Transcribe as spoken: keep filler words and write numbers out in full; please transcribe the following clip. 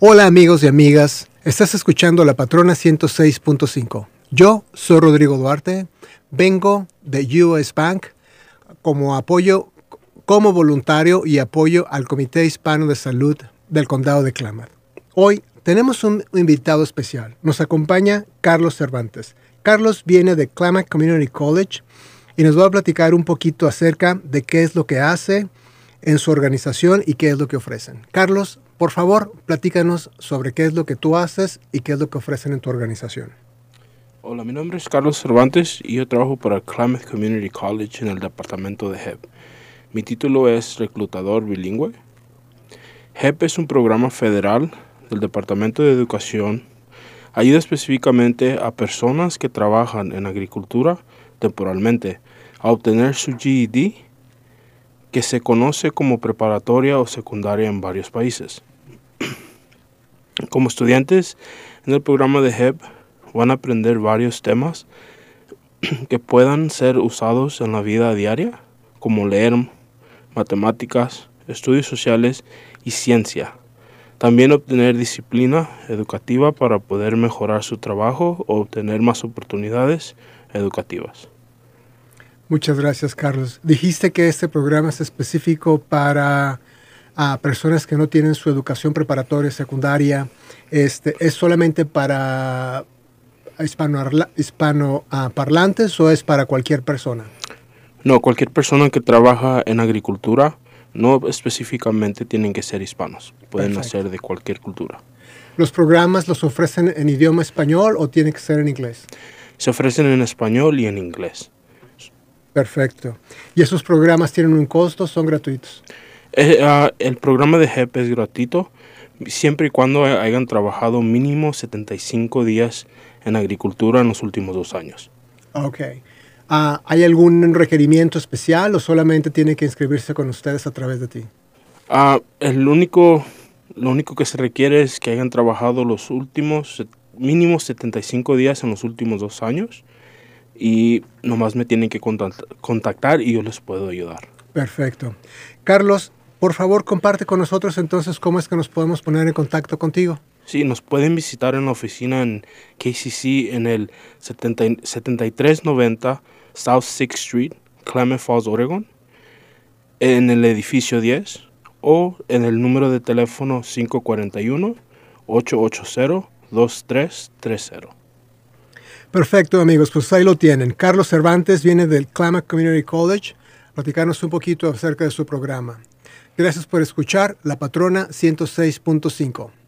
Hola amigos y amigas, estás escuchando La Patrona ciento seis punto cinco. Yo soy Rodrigo Duarte, vengo de U S Bank como apoyo, como voluntario y apoyo al Comité Hispano de Salud del Condado de Klamath. Hoy tenemos un invitado especial. Nos acompaña Carlos Cervantes. Carlos viene de Klamath Community College y nos va a platicar un poquito acerca de qué es lo que hace en su organización y qué es lo que ofrecen. Carlos, por favor, platícanos sobre qué es lo que tú haces y qué es lo que ofrecen en tu organización. Hola, mi nombre es Carlos Cervantes y yo trabajo para Klamath Community College en el departamento de H E P. Mi título es reclutador bilingüe. H E P es un programa federal del Departamento de Educación. Ayuda específicamente a personas que trabajan en agricultura temporalmente a obtener su G E D, que se conoce como preparatoria o secundaria en varios países. Como estudiantes en el programa de H E P van a aprender varios temas que puedan ser usados en la vida diaria, como leer, matemáticas, estudios sociales y ciencia. También obtener disciplina educativa para poder mejorar su trabajo o obtener más oportunidades educativas. Muchas gracias, Carlos. Dijiste que este programa es específico para uh, personas que no tienen su educación preparatoria secundaria. Este, ¿Es solamente para hispano, hispano uh, parlantes o es para cualquier persona? No, cualquier persona que trabaja en agricultura, no específicamente tienen que ser hispanos. Pueden Perfecto. ser de cualquier cultura. ¿Los programas los ofrecen en idioma español o tiene que ser en inglés? Se ofrecen en español y en inglés. Perfecto. ¿Y esos programas tienen un costo? ¿Son gratuitos? Eh, uh, el programa de H E P es gratuito siempre y cuando hayan trabajado mínimo setenta y cinco días en agricultura en los últimos dos años. Ok. Uh, ¿Hay algún requerimiento especial o solamente tiene que inscribirse con ustedes a través de ti? Uh, el único, lo único que se requiere es que hayan trabajado los últimos mínimo setenta y cinco días en los últimos dos años. Y nomás me tienen que contactar y yo les puedo ayudar. Perfecto. Carlos, por favor, comparte con nosotros entonces cómo es que nos podemos poner en contacto contigo. Sí, nos pueden visitar en la oficina en K C C en el setenta y tres noventa South sixth Street, Klamath Falls, Oregon, en el edificio diez o en el número de teléfono cinco cuatro uno, ocho ocho cero, dos tres tres cero. Perfecto, amigos, pues ahí lo tienen. Carlos Cervantes viene del Klamath Community College, platicarnos un poquito acerca de su programa. Gracias por escuchar La Patrona ciento seis punto cinco.